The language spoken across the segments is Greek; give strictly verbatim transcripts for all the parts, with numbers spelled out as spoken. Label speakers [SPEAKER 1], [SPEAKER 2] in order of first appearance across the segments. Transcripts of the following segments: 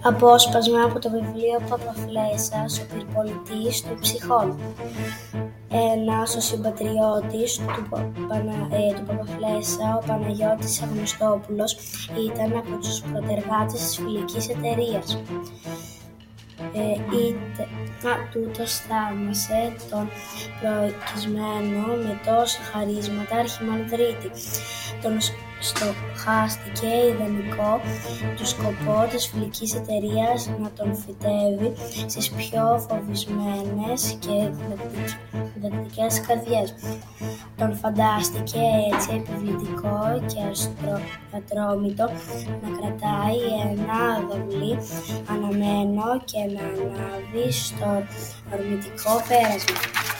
[SPEAKER 1] Απόσπασμα από το βιβλίο Παπαφλέσσας, ο πυρπολιτής των ψυχών. Ένας ο συμπατριώτης του, Πανα, ε, του Παπαφλέσσα, ο Παναγιώτης Αγνωστόπουλος, ήταν από τους πρωτεργάτες της φιλικής εταιρείας. Ε, είτε, α, τούτος θαύμασε τον προοικισμένο με τόσα χαρίσματα αρχιμανδρίτη. Τον στοχάστηκε ιδανικό του σκοπό της φιλικής εταιρείας να τον φυτεύει στις πιο φοβισμένες και διδακτικές καρδιές. Τον φαντάστηκε έτσι επιβλητικό και αστρο, ατρόμητο να κρατάει ένα δαυλί αναμένο και να ανάβει στο ορμητικό πέρασμα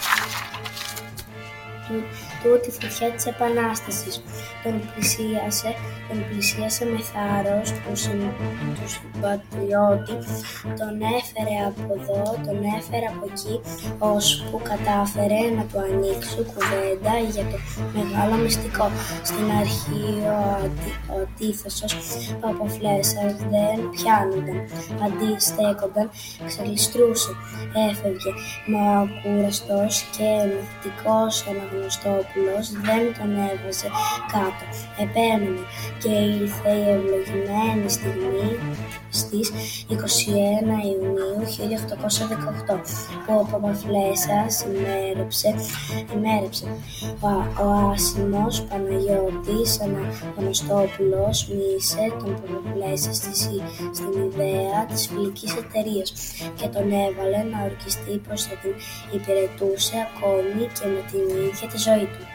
[SPEAKER 1] του, τούτη φωτιά της Επανάστασης. Τον πλησίασε, τον πλησίασε με θάρρος του συμπατριώτη, τον έφερε από εδώ, τον έφερε από εκεί, ώσπου κατάφερε να του ανοίξει κουβέντα για το μεγάλο μυστικό. Στην αρχή ο, αντι, ο αντίθεσος Παπαφλέσσας δεν πιάνονταν, αντιστέκονταν, ξελιστρούσε, έφευγε, μα ο ακούραστος και μυθτικός Αναγνωστόπουλος δεν τον έβαζε κάτω. Επέμενε και ήρθε η ευλογημένη στιγμή στις είκοσι ένα Ιουνίου χίλια οκτακόσια δεκαοκτώ που ο Παπαφλέσσας ημέρεψε, ημέρεψε. Ο, ο άσημος Παναγιώτης Αγνωστόπουλος μίλησε τον Παπαφλέσσα στην ιδέα της φιλικής εταιρείας και τον έβαλε να ορκιστεί πως θα την υπηρετούσε ακόμη και με την ίδια τη ζωή του.